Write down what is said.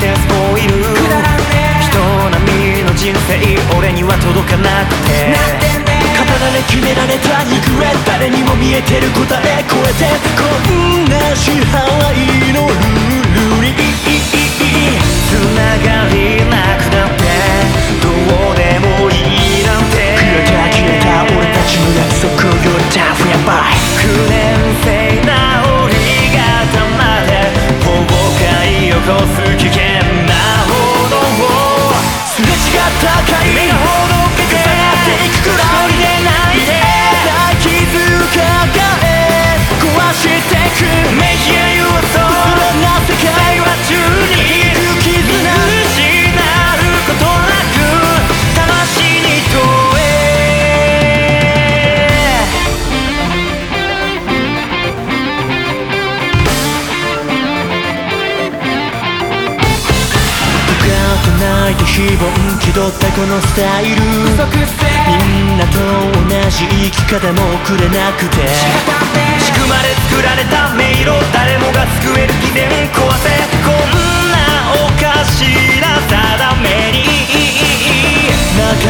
てスポイル、人並みの人生俺には届かなくて、刀で決められた肉れ誰にも見えてる答え超えてこんな支配のルールにつながりなくなってどうでもいいなんて消えた俺たちの約束よりタフやばい9年生治り方まで崩壊を起こす危険なほどをすれ違った回目がほどけて重なっていくくらい一人で泣いて傷抱え壊してくメヒアユアソーな世界は中にいる絆失うことなく魂に問え泣いて非凡気取ったこのスタイルみんなと同じ生き方もくれなくて仕組まれ作られた迷路誰もが救える偽善壊せこんなおかしな定めに中